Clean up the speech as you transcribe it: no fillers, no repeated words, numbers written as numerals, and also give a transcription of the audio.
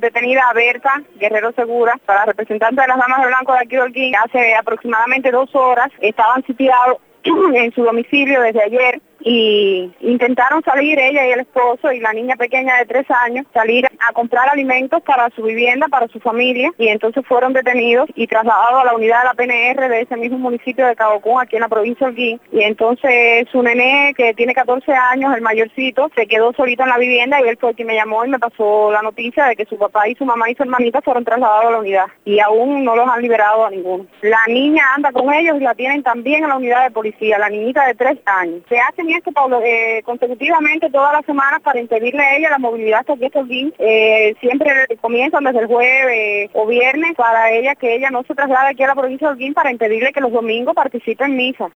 detenida Berta Guerrero Segura, para representante de las Damas de Blanco de aquí de Holguín. Hace aproximadamente 2 horas estaban sitiados en su domicilio desde ayer y intentaron salir ella y el esposo y la niña pequeña de 3 años, salir a comprar alimentos para su vivienda, para su familia, y entonces fueron detenidos y trasladados a la unidad de la PNR de ese mismo municipio de Cabo Cún, aquí en la provincia de Holguín. Y entonces su nené, que tiene 14 años, el mayorcito, se quedó solito en la vivienda y él fue quien me llamó y me pasó la noticia de que su papá y su mamá y su hermanita fueron trasladados a la unidad y aún no los han liberado a ninguno. La niña anda con ellos y la tienen también en la unidad de policía, la niñita de 3 años. Se hacen esto, Pablo, consecutivamente todas las semanas para impedirle a ella la movilidad hasta aquí, Holguín. Siempre comienzan desde el jueves o viernes para ella que ella no se traslade aquí a la provincia de Holguín, para impedirle que los domingos participe en misa.